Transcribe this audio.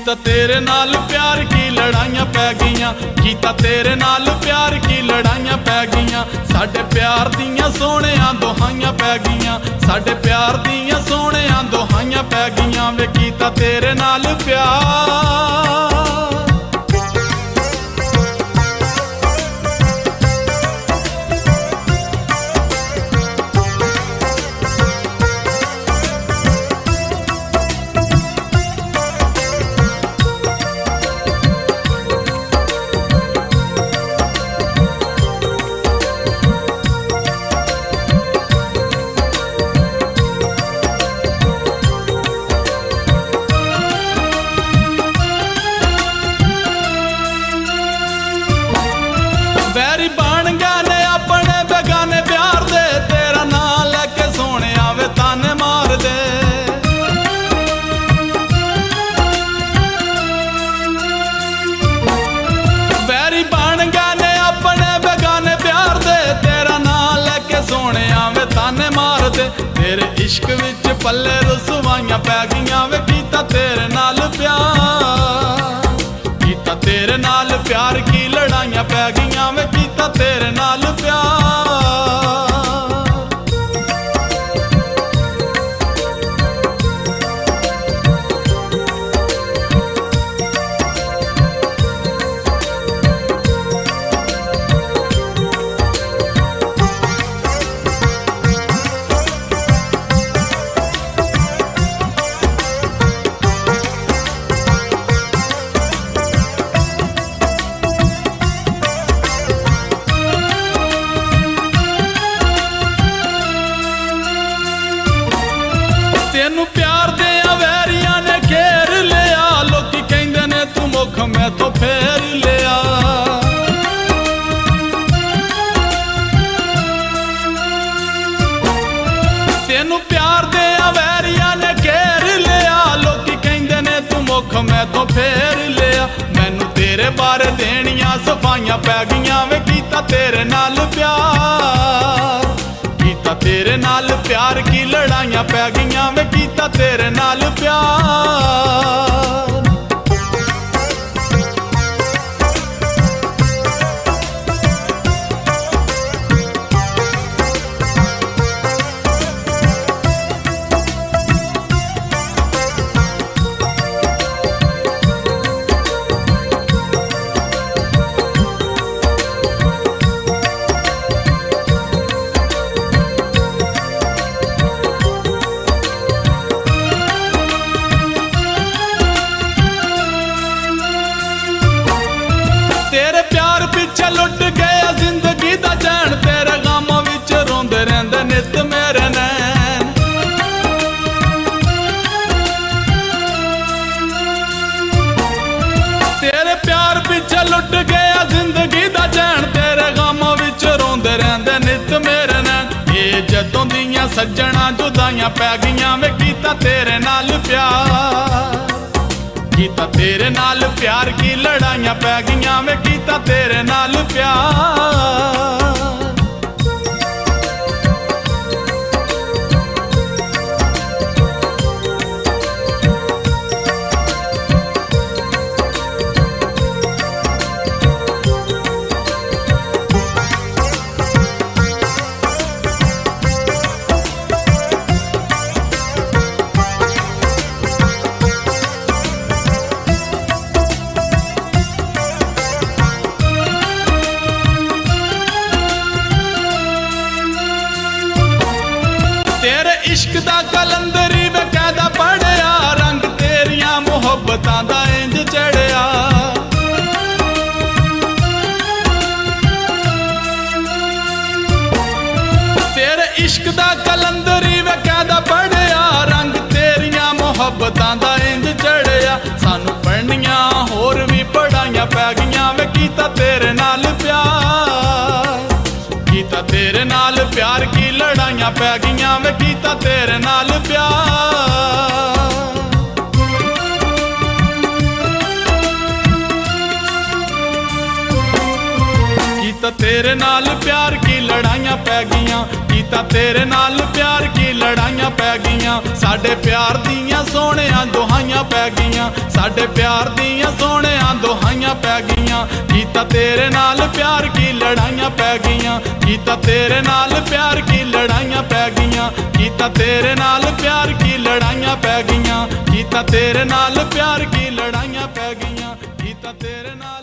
कीता तेरे नाल प्यार की लड़ाइयां पै गईयां, कीता तेरे नाल प्यार की लड़ाइयां पै गईयां। साडे प्यार दियां सोहणियां दोहाइयां पै गईयां, साडे प्यार दियां सोहणियां दोहाइयां पै गईयां। वे कीता तेरे नाल प्यार। वैरी बन गए ने अपने बेगाने प्यार दे, तेरा नाम लेके सोने आवे ताने मार दे। वैरी बन गए ने अपने बेगाने प्यार दे, तेरा नाम लेके सोने आवे ताने मार दे। तेरे इश्क विच पल्ले रसवाइयां पै गईयां। वे कीता तेरे नाल प्यार, कीता तेरे नाल प्यार की लड़ाइयां पै गईयां। वे कीता तेरे नाल प्यार। तेनू प्यार दे वैरियां ने घेर लिया, लोकी कहंदे ने तू मुख मैं तो फेर लिया। तेनू प्यार दे वैरियां ने घेर लिया, लोकी कहंदे ने तू मुख मैं तो फेर लिया। मैनू तेरे बारे देनियां सफाइयां पै गईयां। वे कीता तेरे नाल प्यार, कीता तेरे नाल प्यार की लड़ाइयां पै गईयां। वे कीता तेरे नाल प्यार। तेरे प्यार पिछे लुट गया जिंदगी दा चैन, तेरे गम विच रोंदे रहिंदे नित मेरे नैन। तेरे प्यार पिछे लुट गया जिंदगी दा चैन, तेरे गम विच रोंदे रहिंदे नित मेरे नैन। ये जदों दियां सज्जणा जुदाइयां पै गईयां। वे कीता तेरे नाल प्यार, कीता तेरे नाल प्यार की लड़ाइयां पै गईयां। वे कीता तेरे नाल प्यार। तेरे इश्क दा कलंदरी बकायदा पढ़िया, रंग तेरियां मुहब्बतां दा इंज चढ़िया। तेरे इश्क दा कलंदरी बकायदा पढ़िया, रंग तेरियां मुहब्बतां दा इंज चढ़िया। सानू पढ़नियां होर भी पढ़ाइयां पै गईयां। वे कीता तेरे नाल प्यार, कीता तेरे नाल प्यार की लड़ाइयां पै गईयां। वे कीता तेरे नाल प्यार। कीता तेरे नाल प्यार की लड़ाइयां पै गईयां, कीता तेरे नाल प्यार की लड़ाइयां पै गईयां। साडे प्यार दियां सोहणियां दोहाइयां पै गईयां, साडे प्यार दियां सोहणिया दुहाइयां पै गईयां। कीता तेरे नाल प्यार की लड़ाइयां पै गईयां, कीता तेरे नाल प्यार की लड़ाइयां पै गईयां, कीता तेरे नाल प्यार की लड़ाइयां पै गईयां, कीता तेरे नाल प्यार की लड़ाइयां पै गईयां, कीता तेरे नाल